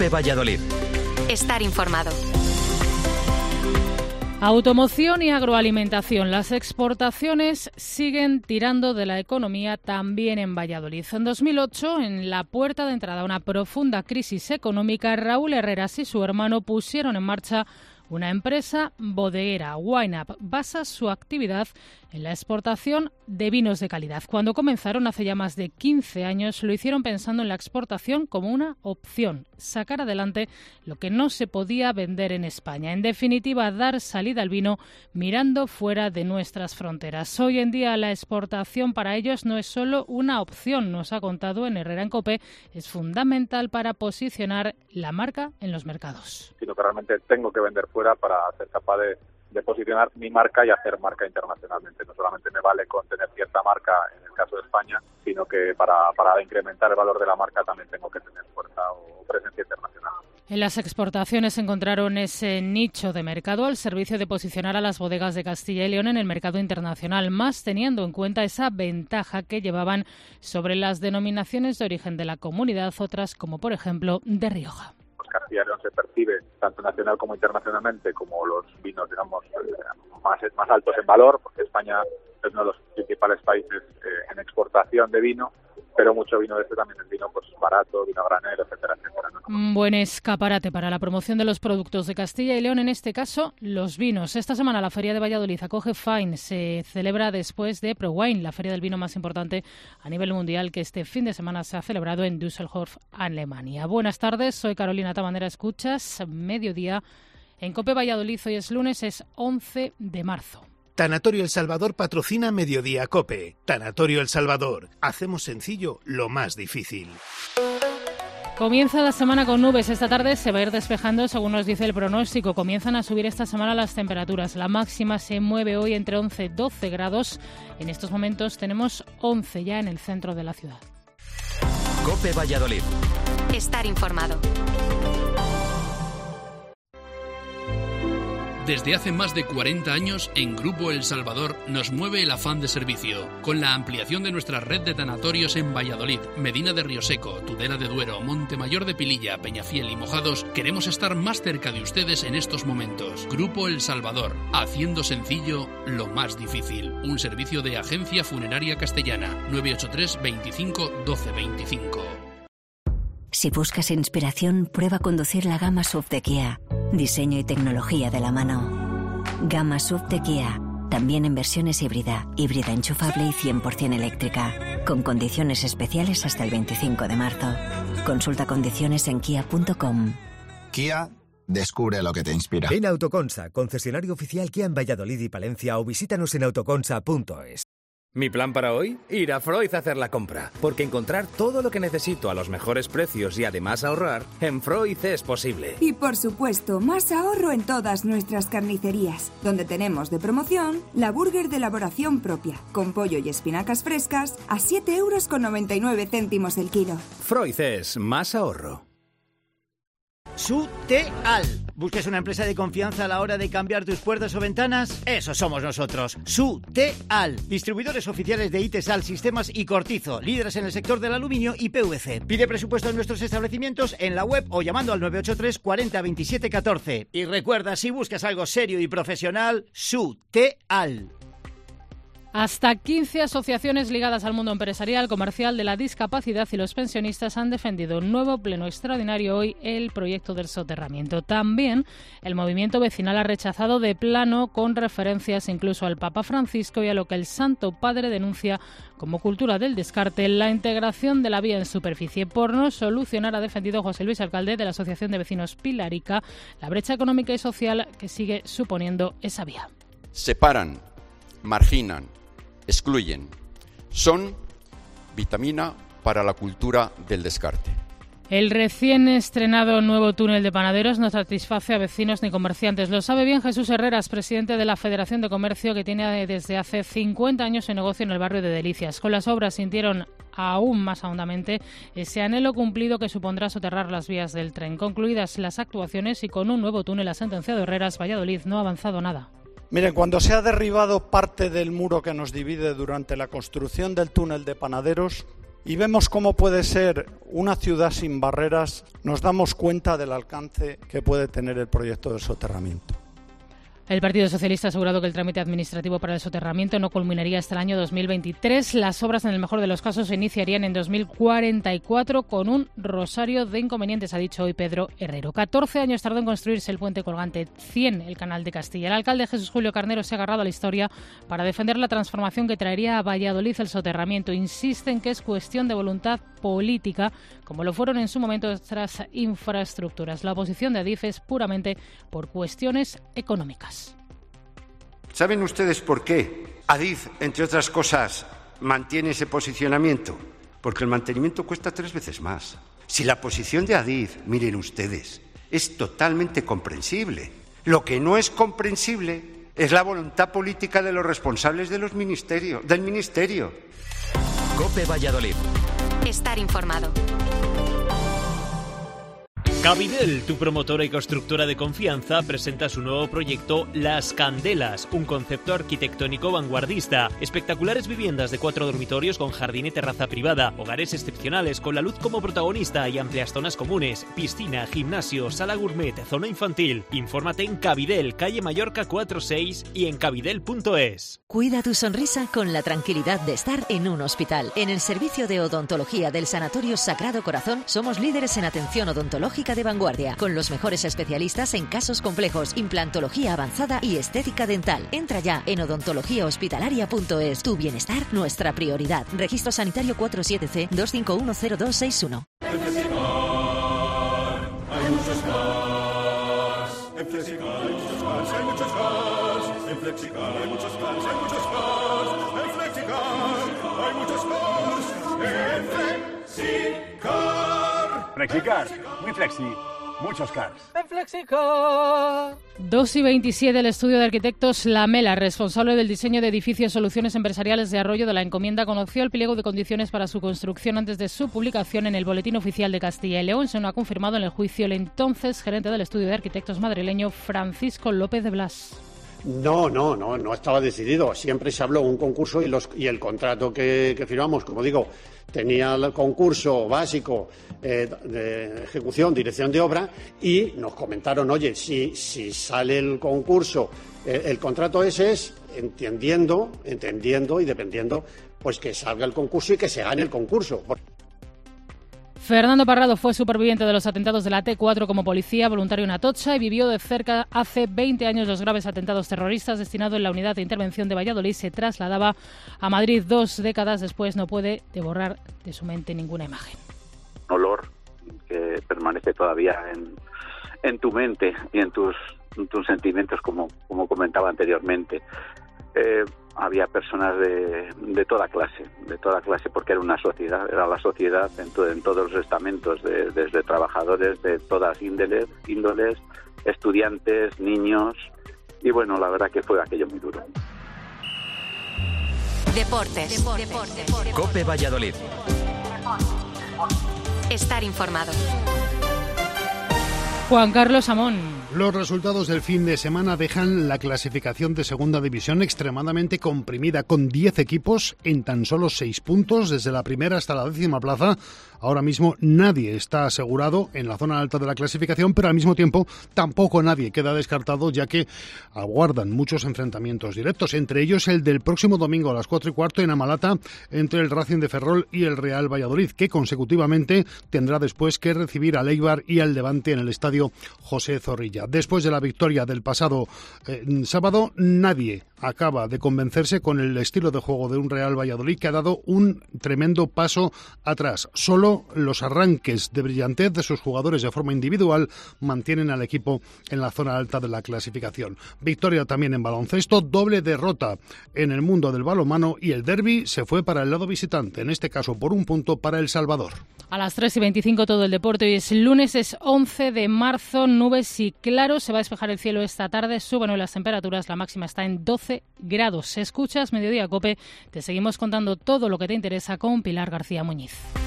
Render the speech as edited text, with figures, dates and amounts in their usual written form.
COPE Valladolid. Estar informado. Automoción y agroalimentación. Las exportaciones siguen tirando de la economía también en Valladolid. En 2008, en la puerta de entrada a una profunda crisis económica, Raúl Herreras y su hermano pusieron en marcha una empresa bodeguera. Wine-Up basa su actividad en la exportación de vinos de calidad. Cuando comenzaron hace ya más de 15 años, lo hicieron pensando en la exportación como una opción, sacar adelante lo que no se podía vender en España. En definitiva, dar salida al vino mirando fuera de nuestras fronteras. Hoy en día la exportación para ellos no es solo una opción, nos ha contado en Herrera en COPE, es fundamental para posicionar la marca en los mercados. Sino que realmente tengo que vender fuera para ser capaz de posicionar mi marca y hacer marca internacionalmente. No solamente me vale con tener cierta marca en el caso de España, sino que para incrementar el valor de la marca también tengo que tener fuerza o presencia internacional. En las exportaciones encontraron ese nicho de mercado al servicio de posicionar a las bodegas de Castilla y León en el mercado internacional, más teniendo en cuenta esa ventaja que llevaban sobre las denominaciones de origen de la comunidad, otras como por ejemplo de Rioja. Castilla y León se percibe tanto nacional como internacionalmente como los vinos, digamos, más altos en valor, porque España es uno de los principales países en exportación de vino, pero mucho vino de este también es vino pues barato, vino a granel, etcétera, etcétera, ¿no? Un buen escaparate para la promoción de los productos de Castilla y León, en este caso los vinos. Esta semana la Feria de Valladolid acoge Fine, se celebra después de ProWine, la feria del vino más importante a nivel mundial, que este fin de semana se ha celebrado en Düsseldorf, Alemania. Buenas tardes, soy Carolina Tabanera, escuchas Mediodía en COPE Valladolid. Hoy es lunes, es 11 de marzo. Tanatorio El Salvador patrocina Mediodía COPE. Tanatorio El Salvador. Hacemos sencillo lo más difícil. Comienza la semana con nubes. Esta tarde se va a ir despejando, según nos dice el pronóstico. Comienzan a subir esta semana las temperaturas. La máxima se mueve hoy entre 11 y 12 grados. En estos momentos tenemos 11 ya en el centro de la ciudad. COPE Valladolid. Estar informado. Desde hace más de 40 años, en Grupo El Salvador nos mueve el afán de servicio. Con la ampliación de nuestra red de tanatorios en Valladolid, Medina de Rioseco, Tudela de Duero, Montemayor de Pililla, Peñafiel y Mojados, queremos estar más cerca de ustedes en estos momentos. Grupo El Salvador, haciendo sencillo lo más difícil. Un servicio de Agencia Funeraria Castellana, 983 25 12 25. Si buscas inspiración, prueba conducir la gama SUV de Kia. Diseño y tecnología de la mano. Gama SUV de Kia. También en versiones híbrida enchufable y 100% eléctrica. Con condiciones especiales hasta el 25 de marzo. Consulta condiciones en kia.com. Kia, descubre lo que te inspira. Ven a Autoconsa, concesionario oficial Kia en Valladolid y Palencia, o visítanos en autoconsa.es. Mi plan para hoy, ir a Freud a hacer la compra, porque encontrar todo lo que necesito a los mejores precios y además ahorrar, en Freud es posible. Y por supuesto, más ahorro en todas nuestras carnicerías, donde tenemos de promoción la burger de elaboración propia, con pollo y espinacas frescas a 7,99 € el kilo. Freud es más ahorro. Suteal. ¿Buscas una empresa de confianza a la hora de cambiar tus puertas o ventanas? Eso somos nosotros. Suteal. Distribuidores oficiales de Itesal, Sistemas y Cortizo. Líderes en el sector del aluminio y PVC. Pide presupuesto en nuestros establecimientos en la web o llamando al 983 40 27 14. Y recuerda, si buscas algo serio y profesional, Suteal. Hasta 15 asociaciones ligadas al mundo empresarial, comercial, de la discapacidad y los pensionistas han defendido un nuevo pleno extraordinario hoy el proyecto del soterramiento. También el movimiento vecinal ha rechazado de plano, con referencias incluso al Papa Francisco y a lo que el Santo Padre denuncia como cultura del descarte, la integración de la vía en superficie. Por no solucionar, ha defendido José Luis, alcalde de la Asociación de Vecinos Pilarica, la brecha económica y social que sigue suponiendo esa vía. Separan, marginan, excluyen. Son vitamina para la cultura del descarte. El recién estrenado nuevo túnel de Panaderos no satisface a vecinos ni comerciantes. Lo sabe bien Jesús Herreras, presidente de la Federación de Comercio, que tiene desde hace 50 años su negocio en el barrio de Delicias. Con las obras sintieron aún más ahondamente ese anhelo cumplido que supondrá soterrar las vías del tren. Concluidas las actuaciones y con un nuevo túnel, ha sentenciado Herreras, Valladolid no ha avanzado nada. Miren, cuando se ha derribado parte del muro que nos divide durante la construcción del túnel de Panaderos, y vemos cómo puede ser una ciudad sin barreras, nos damos cuenta del alcance que puede tener el proyecto del soterramiento. El Partido Socialista ha asegurado que el trámite administrativo para el soterramiento no culminaría hasta el año 2023. Las obras, en el mejor de los casos, se iniciarían en 2044 con un rosario de inconvenientes, ha dicho hoy Pedro Herrero. 14 años tardó en construirse el puente colgante, 100 el canal de Castilla. El alcalde Jesús Julio Carnero se ha agarrado a la historia para defender la transformación que traería a Valladolid el soterramiento. Insiste en que es cuestión de voluntad política, como lo fueron en su momento otras infraestructuras. La oposición de Adif es puramente por cuestiones económicas. ¿Saben ustedes por qué Adif, entre otras cosas, mantiene ese posicionamiento? Porque el mantenimiento cuesta 3 veces más. Si la posición de Adif, miren ustedes, es totalmente comprensible. Lo que no es comprensible es la voluntad política de los responsables de los del ministerio. COPE Valladolid. Estar informado. Cabidel, tu promotora y constructora de confianza, presenta su nuevo proyecto Las Candelas, un concepto arquitectónico vanguardista. Espectaculares viviendas de 4 dormitorios con jardín y terraza privada, hogares excepcionales con la luz como protagonista y amplias zonas comunes, piscina, gimnasio, sala gourmet, zona infantil. Infórmate en Cabidel, calle Mallorca 46 y en cabidel.es. Cuida tu sonrisa con la tranquilidad de estar en un hospital. En el servicio de odontología del Sanatorio Sagrado Corazón somos líderes en atención odontológica de vanguardia, con los mejores especialistas en casos complejos, implantología avanzada y estética dental. Entra ya en odontologíahospitalaria.es. Tu bienestar, nuestra prioridad. Registro sanitario 47C 2510261. En Flexicar hay muchos cars. En Flexicar hay muchos cars, hay muchos cars. En Flexicar hay muchos cars, hay muchos cars. En Flexicar hay muchos cars. En Flexicar. Flexicar, muy flexi, muchos cars. En Flexicar. 2:27, el estudio de arquitectos Lamela, responsable del diseño de edificios Soluciones Empresariales de Arroyo de la Encomienda, conoció el pliego de condiciones para su construcción antes de su publicación en el Boletín Oficial de Castilla y León. Se lo ha confirmado en el juicio el entonces gerente del estudio de arquitectos madrileño, Francisco López de Blas. No estaba decidido. Siempre se habló un concurso y el contrato que firmamos, como digo, tenía el concurso básico de ejecución, dirección de obra, y nos comentaron, oye, si sale el concurso, el contrato ese es entendiendo y dependiendo, pues que salga el concurso y que se gane el concurso. Fernando Parrado fue superviviente de los atentados de la T4 como policía voluntario en Atocha y vivió de cerca hace 20 años los graves atentados terroristas. Destinado en la unidad de intervención de Valladolid, se trasladaba a Madrid 2 décadas después. No puede borrar de su mente ninguna imagen. Un olor que permanece todavía en tu mente y en tus sentimientos, como comentaba anteriormente. Había personas de toda clase, porque era una sociedad, era la sociedad en todos los estamentos, desde trabajadores de todas índoles, estudiantes, niños, y bueno, la verdad que fue aquello muy duro. Deportes. COPE Valladolid. Estar informado. Juan Carlos Amón. Los resultados del fin de semana dejan la clasificación de segunda división extremadamente comprimida, con 10 equipos en tan solo 6 puntos, desde la primera hasta la 10ª plaza. Ahora mismo nadie está asegurado en la zona alta de la clasificación, pero al mismo tiempo tampoco nadie queda descartado, ya que aguardan muchos enfrentamientos directos, entre ellos el del próximo domingo a las 4:15 en Amalata, entre el Racing de Ferrol y el Real Valladolid, que consecutivamente tendrá después que recibir al Eibar y al Levante en el estadio José Zorrilla. Después de la victoria del pasado sábado, nadie acaba de convencerse con el estilo de juego de un Real Valladolid que ha dado un tremendo paso atrás. Solo los arranques de brillantez de sus jugadores de forma individual mantienen al equipo en la zona alta de la clasificación. Victoria también en baloncesto, doble derrota en el mundo del balonmano y el derbi se fue para el lado visitante, en este caso por un punto para El Salvador. A las 3:25 todo el deporte. Hoy es lunes, es 11 de marzo, nubes y claros. Se va a despejar el cielo esta tarde, suben hoy las temperaturas, la máxima está en 12 grados. Escuchas Mediodía Cope, te seguimos contando todo lo que te interesa con Pilar García Muñiz.